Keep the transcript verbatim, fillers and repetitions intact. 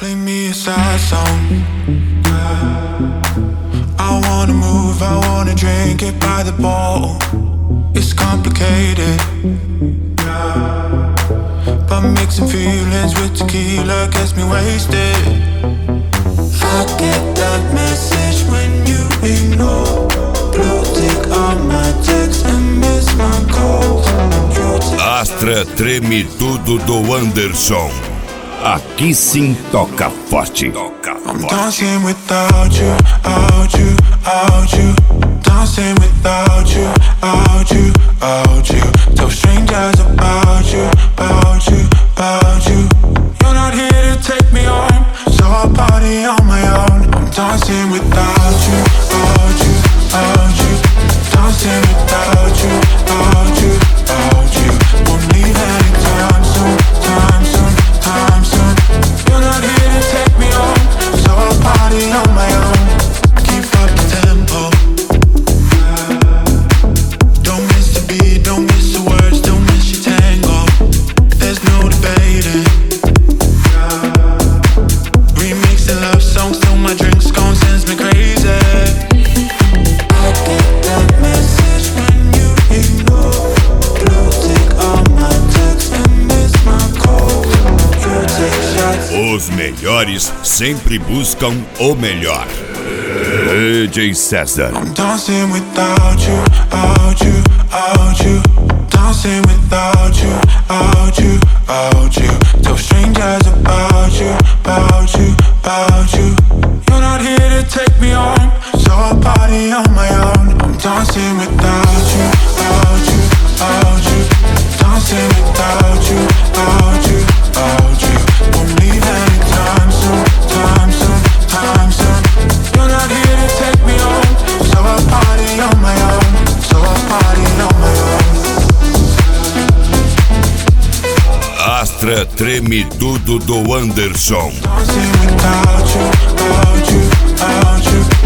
Play me a sad song. I wanna move, I wanna drink it by the bottle. It's complicated, but mixing feelings with tequila gets me wasted. I get that message when you ignore. Blue tick on my text and miss my calls. Astra Treme Tudo do Anderson. Aqui sim toca forte. Toca I'm forte. dancing without you, out you, out you. Dancing without you, out you, out you. Tell strangers about you, about you, about you. You're not here to take me home, so I'll party on my own. I'm dancing without you, out you, out you. Dancing without you, out you, out you. Won't leave anytime soon, time soon, time soon. You're not here to take me home, so I'll party on my own. Keep up the tempo. Don't miss the beat, don't miss the words, don't miss your tango. There's no debating. Remixing love songs till my drink's gone, sends me crazy. I get that message when you ignore. Blue tick on my text and miss my call. You take shots. Os melhores sempre buscam o melhor. D J César. I'm dancing without you, out you, out you. Dancing without you, out you, out you. Tell strangers about you, about you, about you. You're not here to take me home, so I'll party on my own. I'm dancing without you, out you, out you. Dancing without you, out you, out you. Won't leave anytime soon, time soon, time soon. You're not here to take me home, so I'll party on my own, so I'll party on my own. Astra Treme Tudo do Anderson. Dancing without you, out you, out you.